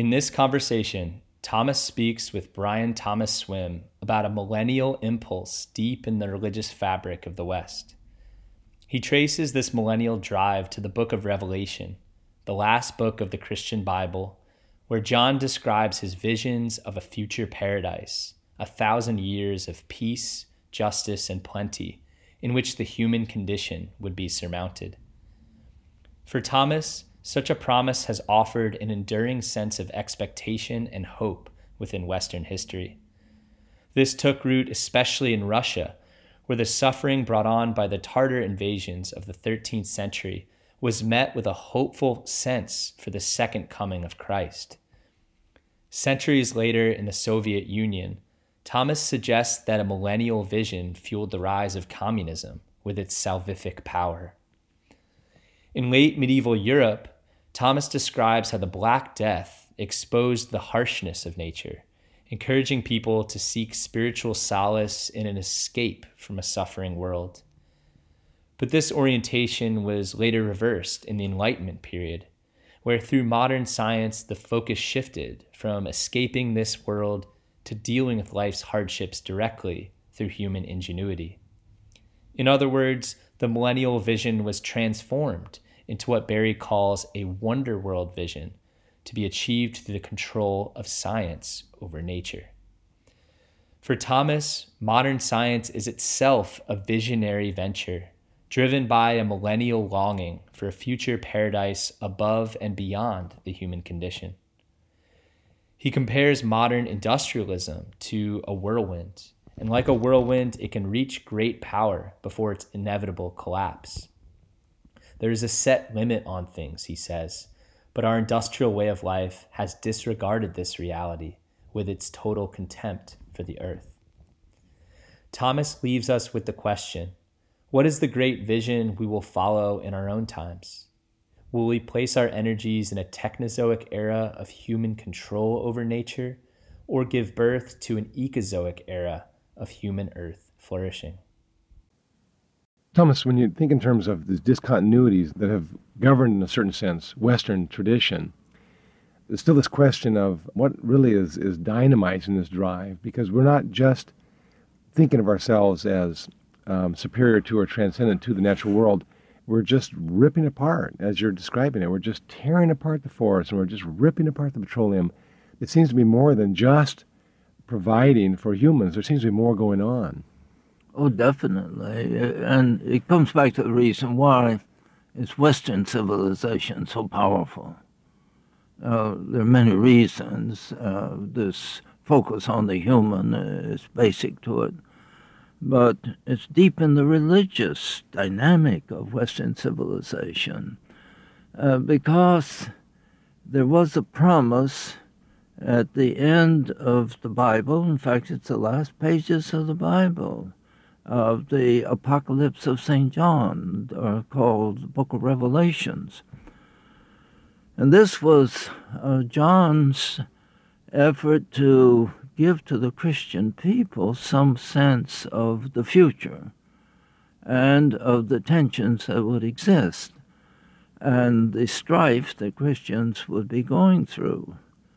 In this conversation, Thomas speaks with Brian Thomas Swim about a millennial impulse deep in the religious fabric of the West. He traces this millennial drive to the book of Revelation, the last book of the Christian Bible, where John describes his visions of a future paradise, 1,000 years of peace, justice, and plenty, in which the human condition would be surmounted. For Thomas, such a promise has offered an enduring sense of expectation and hope within Western history. This took root especially in Russia, where the suffering brought on by the Tartar invasions of the 13th century was met with a hopeful sense for the second coming of Christ. Centuries later in the Soviet Union, Thomas suggests that a millennial vision fueled the rise of communism with its salvific power. In late medieval Europe, Thomas describes how the Black Death exposed the harshness of nature, encouraging people to seek spiritual solace in an escape from a suffering world. But this orientation was later reversed in the Enlightenment period, where through modern science the focus shifted from escaping this world to dealing with life's hardships directly through human ingenuity. In other words, the millennial vision was transformed into what Barry calls a wonder world vision, to be achieved through the control of science over nature. For Thomas, modern science is itself a visionary venture, driven by a millennial longing for a future paradise above and beyond the human condition. He compares modern industrialism to a whirlwind, and like a whirlwind, it can reach great power before its inevitable collapse. There is a set limit on things, he says, but our industrial way of life has disregarded this reality with its total contempt for the earth. Thomas leaves us with the question, what is the great vision we will follow in our own times? Will we place our energies in a Technozoic era of human control over nature, or give birth to an Ecozoic era of human earth flourishing? Thomas, when you think in terms of the discontinuities that have governed, in a certain sense, Western tradition, there's still this question of what really is dynamizing this drive, because we're not just thinking of ourselves as superior to or transcendent to the natural world. We're just ripping apart, as you're describing it. We're just tearing apart the forest, and we're just ripping apart the petroleum. It seems to be more than just providing for humans. There seems to be more going on. Oh, definitely. And it comes back to the reason why is Western civilization so powerful. There are many reasons. This focus on the human is basic to it. But it's deep in the religious dynamic of Western civilization, because there was a promise at the end of the Bible. In fact, it's the last pages of the Bible, of the Apocalypse of St. John, or called the Book of Revelations. And this was John's effort to give to the Christian people some sense of the future and of the tensions that would exist and the strife that Christians would be going through.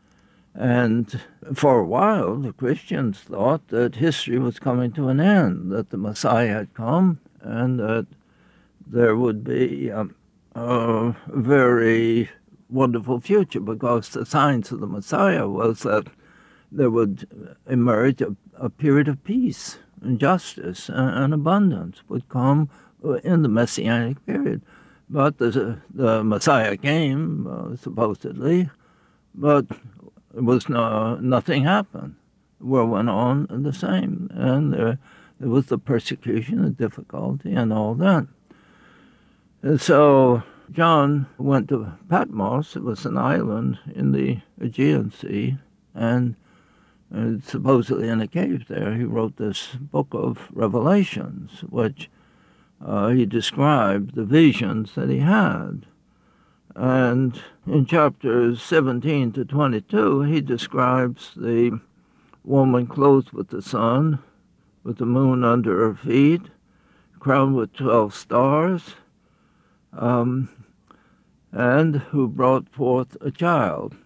And for a while, the Christians thought that history was coming to an end, that the Messiah had come, and that there would be a very wonderful future, because the signs of the Messiah was that there would emerge a period of peace and justice and abundance would come in the Messianic period. But the Messiah came, supposedly, but it was nothing happened. The world went on the same, and there was the persecution, the difficulty, and all that. And so John went to Patmos. It was an island in the Aegean Sea, and supposedly in a cave there, he wrote this book of Revelations, which he described the visions that he had. And in chapters 17 to 22, he describes the woman clothed with the sun, with the moon under her feet, crowned with 12 stars, and who brought forth a child.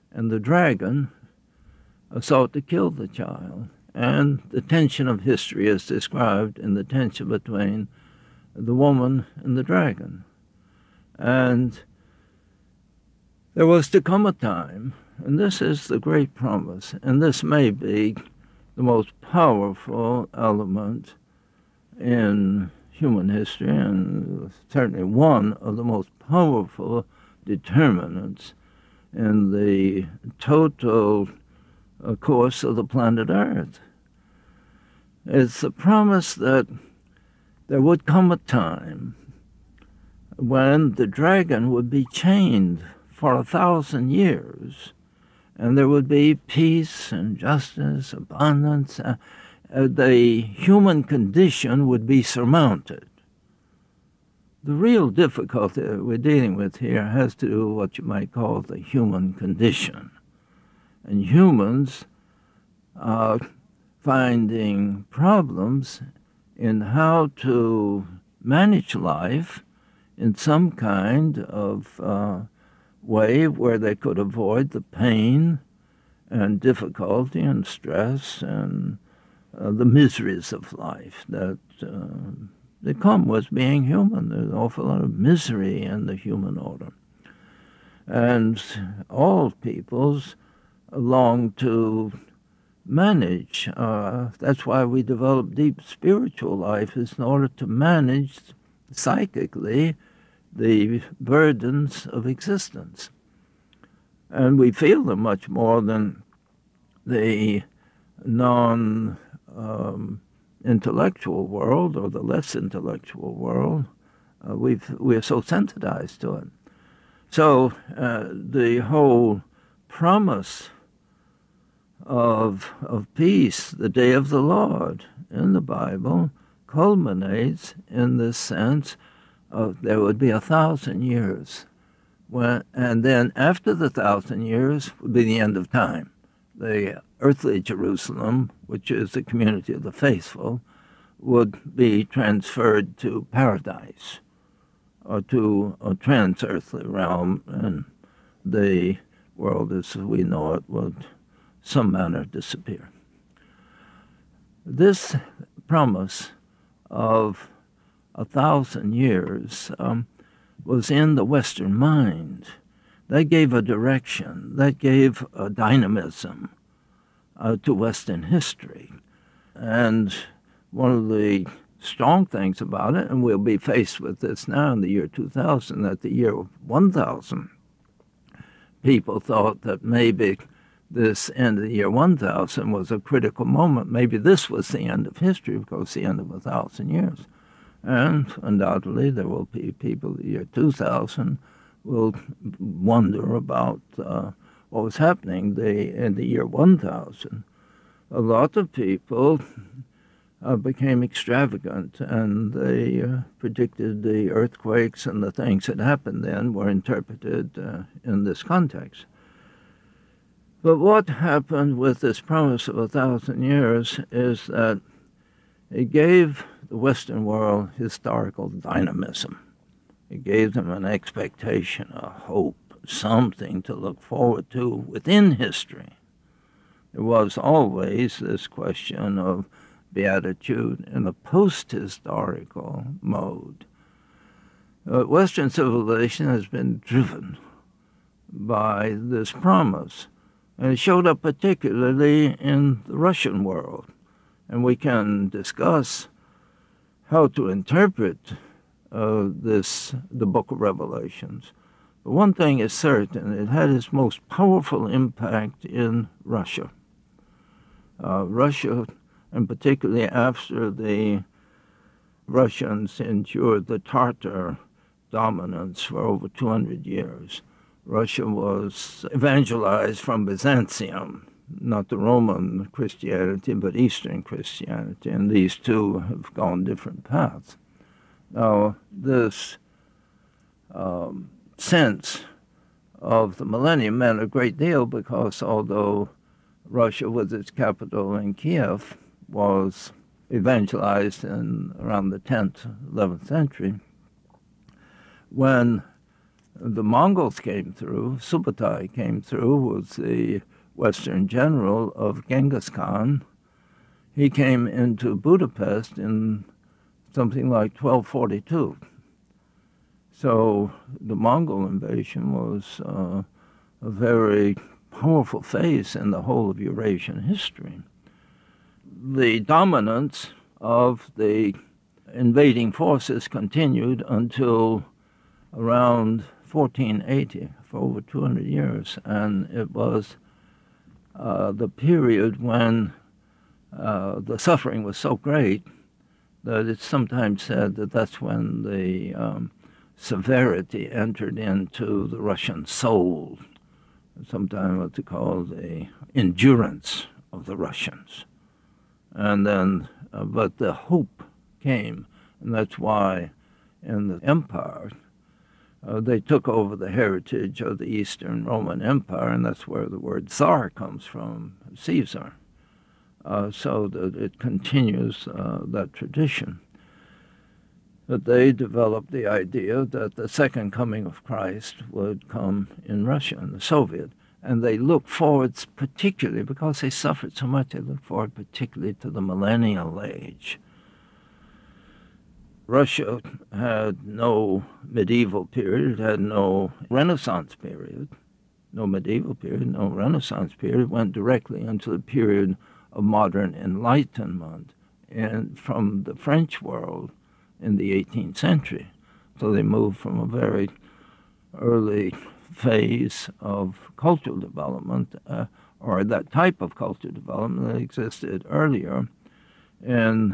and the dragon sought to kill the child. And the tension of history is described in the tension between the woman and the dragon. And there was to come a time, and this is the great promise, and this may be the most powerful element in human history, and certainly one of the most powerful determinants in the total course of the planet Earth. It's the promise that there would come a time when the dragon would be chained for 1,000 years, and there would be peace and justice, abundance. The human condition would be surmounted. The real difficulty that we're dealing with here has to do with what you might call the human condition. And humans are finding problems in how to manage life in some kind of way where they could avoid the pain and difficulty and stress and the miseries of life that come with being human. There's an awful lot of misery in the human order. And all peoples long to manage. That's why we develop deep spiritual life, is in order to manage psychically the burdens of existence. And we feel them much more than the non-intellectual world or the less intellectual world. We're so sensitized to it. So the whole promise of peace, the day of the Lord in the Bible, culminates in this sense of there would be 1,000 years. And then after the 1,000 years would be the end of time. The earthly Jerusalem, which is the community of the faithful, would be transferred to paradise or to a trans-earthly realm, and the world as we know it would some manner disappear. This promise of 1,000 years was in the Western mind. That gave a direction, that gave a dynamism to Western history. And one of the strong things about it, and we'll be faced with this now in the year 2000, that the year 1000, people thought that maybe this end of the year 1000 was a critical moment. Maybe this was the end of history because the end of 1,000 years. And undoubtedly there will be people the year 2000 will wonder about what was happening in the year 1000. A lot of people became extravagant, and they predicted the earthquakes, and the things that happened then were interpreted in this context. But what happened with this promise of 1,000 years is that it gave the Western world historical dynamism. It gave them an expectation, a hope, something to look forward to within history. There was always this question of beatitude in a post-historical mode. Western civilization has been driven by this promise, and it showed up particularly in the Russian world. And we can discuss how to interpret the book of Revelations. But one thing is certain, it had its most powerful impact in Russia. Russia, and particularly after the Russians endured the Tatar dominance for over 200 years, Russia was evangelized from Byzantium, not the Roman Christianity, but Eastern Christianity, and these two have gone different paths. Now, this sense of the millennium meant a great deal because although Russia, with its capital in Kiev, was evangelized in around the 10th, 11th century, when the Mongols came through. Subutai came through, was the Western general of Genghis Khan. He came into Budapest in something like 1242. So the Mongol invasion was a very powerful phase in the whole of Eurasian history. The dominance of the invading forces continued until around 1480, for over 200 years, and it was the period when the suffering was so great that it's sometimes said that that's when the severity entered into the Russian soul, sometimes what they call the endurance of the Russians. And then, but the hope came, and that's why in the empire, they took over the heritage of the Eastern Roman Empire, and that's where the word Tsar comes from, Caesar. So that it continues that tradition. But they developed the idea that the second coming of Christ would come in Russia, in the Soviet. And they looked forward particularly, because they suffered so much, they looked forward particularly to the millennial age. Russia had no medieval period, it had no Renaissance period, no medieval period, no Renaissance period. It went directly into the period of modern enlightenment and from the French world in the 18th century. So they moved from a very early phase of cultural development, or that type of cultural development that existed earlier in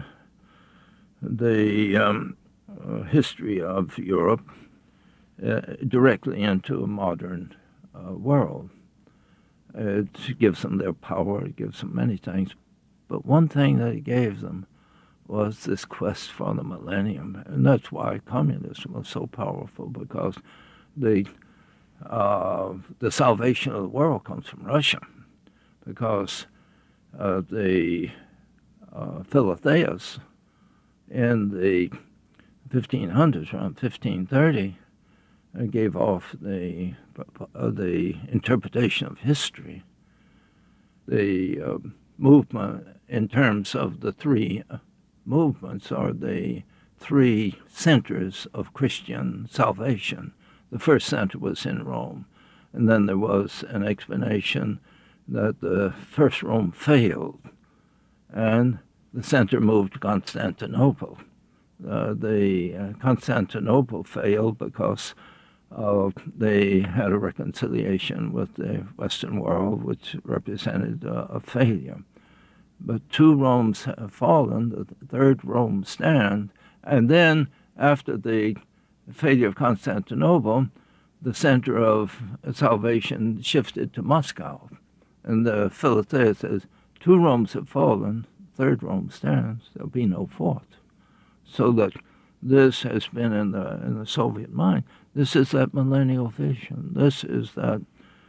the history of Europe, directly into a modern world. It gives them their power, it gives them many things. But one thing that it gave them was this quest for the millennium. And that's why communism was so powerful, because the salvation of the world comes from Russia, because the Philotheus in the 1500s, around 1530, gave off the interpretation of history, the movement in terms of the three movements are the three centers of Christian salvation. The first center was in Rome, and then there was an explanation that the first Rome failed, and the center moved to Constantinople. The Constantinople failed because they had a reconciliation with the Western world, which represented a failure. But two Romes have fallen, the third Rome stands, and then after the failure of Constantinople, the center of salvation shifted to Moscow. And the Philotheus says, two Romes have fallen, third Rome stands, there'll be no fourth. So that this has been in the Soviet mind. This is that millennial vision. This is that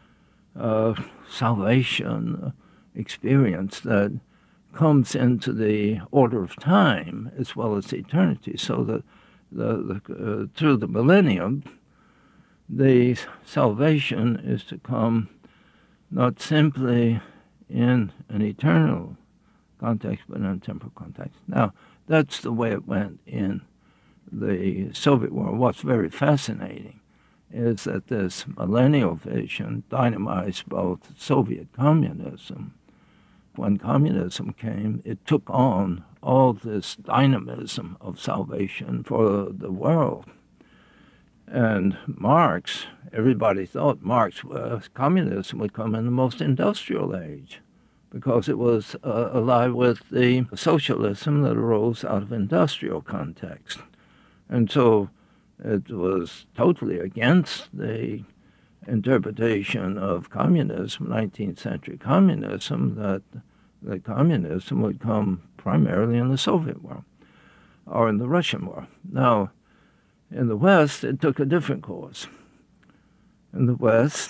salvation experience that comes into the order of time as well as eternity. So that through the millennium, the salvation is to come not simply in an eternal context, but in a temporal context. Now, that's the way it went in the Soviet world. What's very fascinating is that this millennial vision dynamized both Soviet communism. When communism came, it took on all this dynamism of salvation for the world. And Marx, everybody thought communism would come in the most industrial age, because it was alive with the socialism that arose out of industrial context. And so it was totally against the interpretation of communism, 19th century communism, that communism would come primarily in the Soviet world or in the Russian world. Now, in the West, it took a different course. In the West,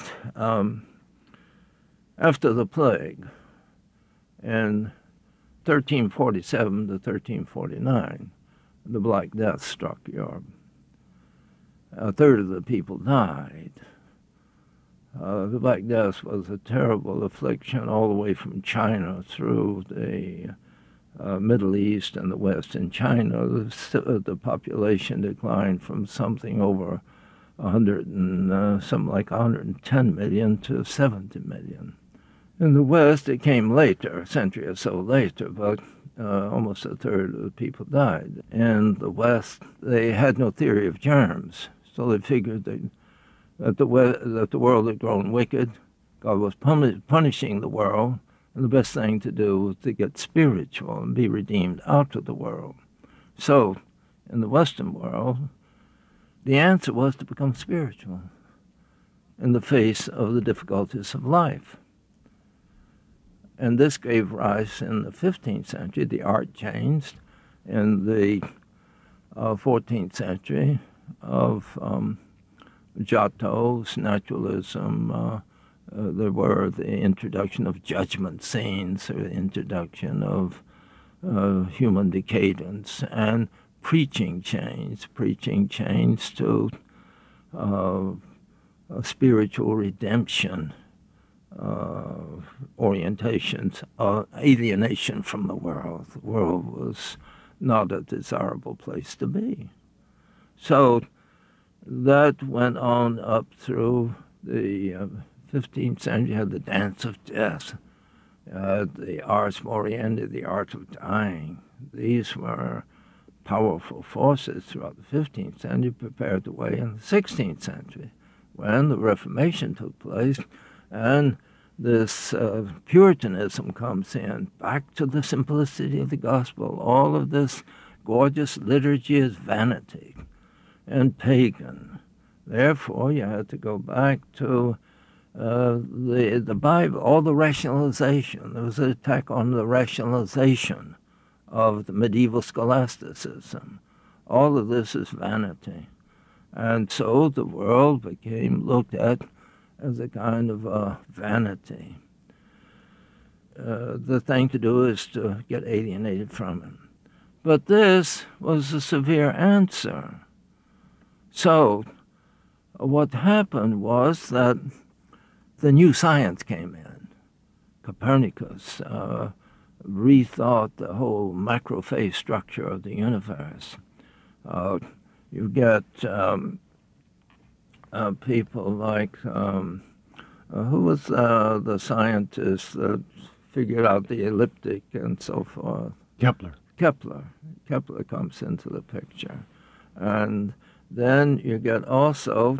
after the plague, in 1347 to 1349, the Black Death struck Europe. a third of the people died. The Black Death was a terrible affliction all the way from China through the Middle East and the West. In China, the population declined from something over 110 million to 70 million. In the West, it came later, a century or so later, but almost a third of the people died. In the West, they had no theory of germs, so they figured that the world had grown wicked. God was punishing the world, and the best thing to do was to get spiritual and be redeemed out of the world. So, in the Western world, the answer was to become spiritual in the face of the difficulties of life. And this gave rise in the 15th century. The art changed in the 14th century of Giotto's naturalism. There were the introduction of judgment scenes, the introduction of human decadence, and preaching changed to spiritual redemption orientations, alienation from the world. The world was not a desirable place to be. So that went on up through the 15th century. You had the Dance of Death, the Ars Moriendi, the art of dying. These were powerful forces throughout the 15th century, prepared the way in the 16th century, when the Reformation took place, and this Puritanism comes in, back to the simplicity of the gospel. All of this gorgeous liturgy is vanity and pagan. Therefore, you had to go back to the Bible, all the rationalization. There was an attack on the rationalization of the medieval scholasticism. All of this is vanity. And so the world became looked at as a kind of vanity. The thing to do is to get alienated from it. But this was a severe answer. So what happened was that the new science came in. Copernicus rethought the whole macrophase structure of the universe. You get people like, who was the scientist that figured out the ecliptic and so forth? Kepler. Kepler comes into the picture. And then you get also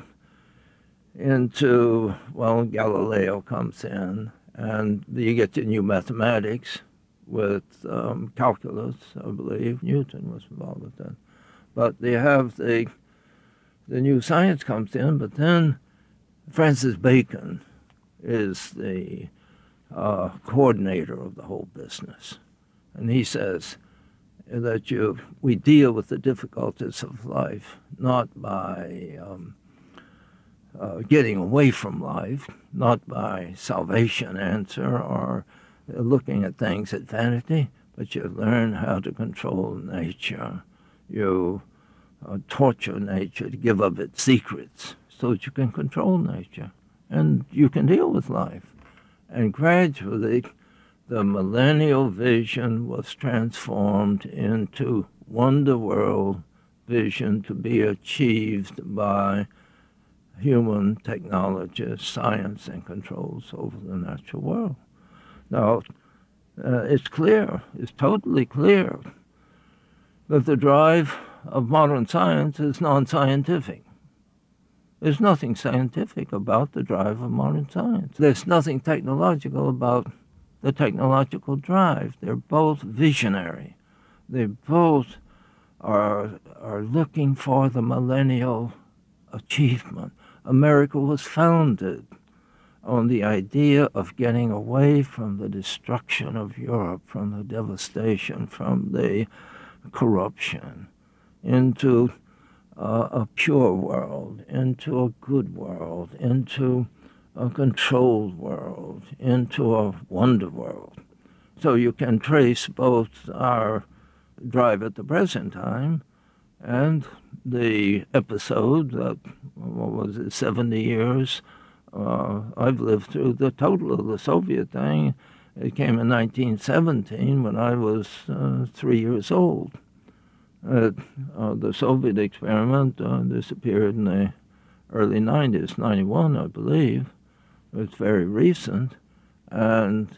into, well, Galileo comes in, and you get to new mathematics with calculus, I believe. Newton was involved with that. But you have the new science comes in, but then Francis Bacon is the coordinator of the whole business. And he says that we deal with the difficulties of life not by getting away from life, not by salvation answer or looking at things at vanity, but you learn how to control nature. You torture nature to give up its secrets so that you can control nature and you can deal with life. And gradually, the millennial vision was transformed into wonder world vision to be achieved by human technology, science, and controls over the natural world. Now, it's clear, it's totally clear, that the drive of modern science is non-scientific. There's nothing scientific about the drive of modern science. There's nothing technological about the technological drive. They're both visionary. They both are looking for the millennial achievement. America was founded on the idea of getting away from the destruction of Europe, from the devastation, from the corruption, into a pure world, into a good world, into a controlled world, into a wonder world. So you can trace both our drive at the present time And the episode that, 70 years I've lived through, the total of the Soviet thing, it came in 1917 when I was 3 years old. The Soviet experiment disappeared in the early 90s, 91, I believe. It's very recent. And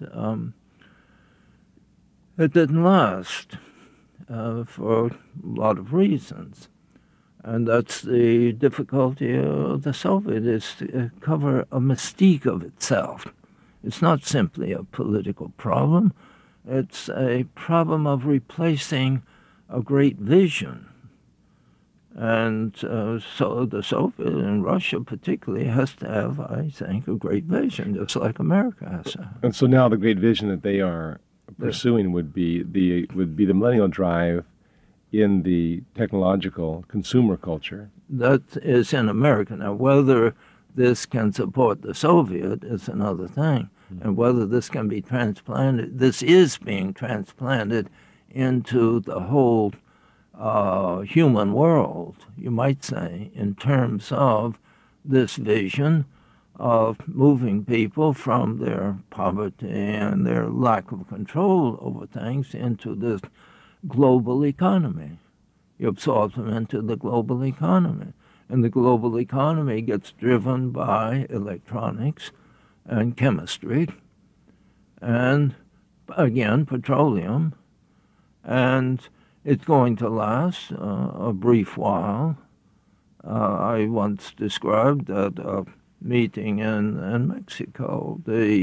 it didn't last for a lot of reasons. And that's the difficulty of the Soviet, is to cover a mystique of itself. It's not simply a political problem. It's a problem of replacing a great vision. And so the Soviet, and Russia particularly, has to have, I think, a great vision, just like America has to have. And so now the great vision that they are pursuing would be the millennial drive in the technological consumer culture. That is in America. Now, whether this can support the Soviet is another thing. And whether this can be transplanted, this is being transplanted into the whole human world, you might say, in terms of this vision of moving people from their poverty and their lack of control over things into this global economy. You absorb them into the global economy. And the global economy gets driven by electronics and chemistry and, again, petroleum. And it's going to last a brief while. I once described at a meeting in Mexico,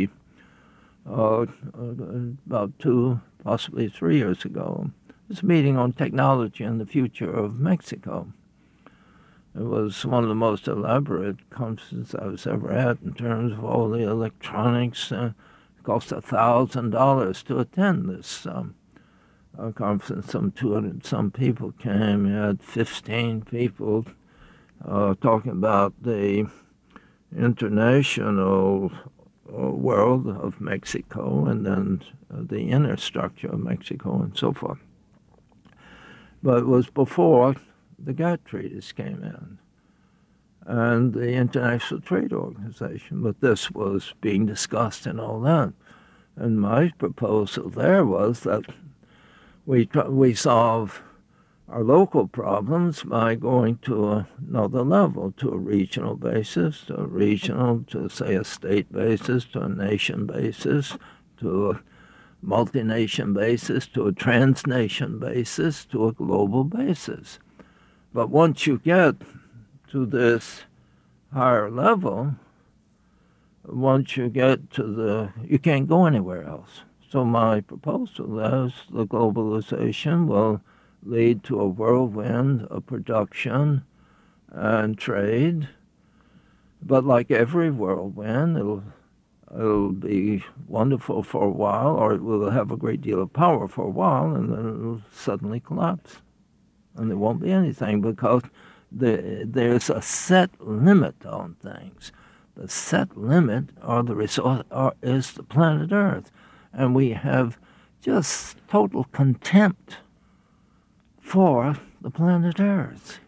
about 2, possibly 3 years ago. This meeting on technology and the future of Mexico. It was one of the most elaborate conferences I was ever at in terms of all the electronics. It cost $1,000 to attend this conference. Some 200-some people came. You had 15 people talking about the international world of Mexico and then the inner structure of Mexico and so forth. But it was before the GATT treaties came in and the International Trade Organization, but this was being discussed and all that. And my proposal there was that we solve our local problems by going to another level, to a regional basis, to say a state basis, to a nation basis, to a multi-nation basis, to a transnation basis, to a global basis. But once you get to this higher level, you can't go anywhere else. So my proposal is the globalization will lead to a whirlwind of production and trade. But like every whirlwind, it'll be wonderful for a while, or it will have a great deal of power for a while, and then it'll suddenly collapse. And there won't be anything because there's a set limit on things. The set limit is the planet Earth. And we have just total contempt for the planet Earth.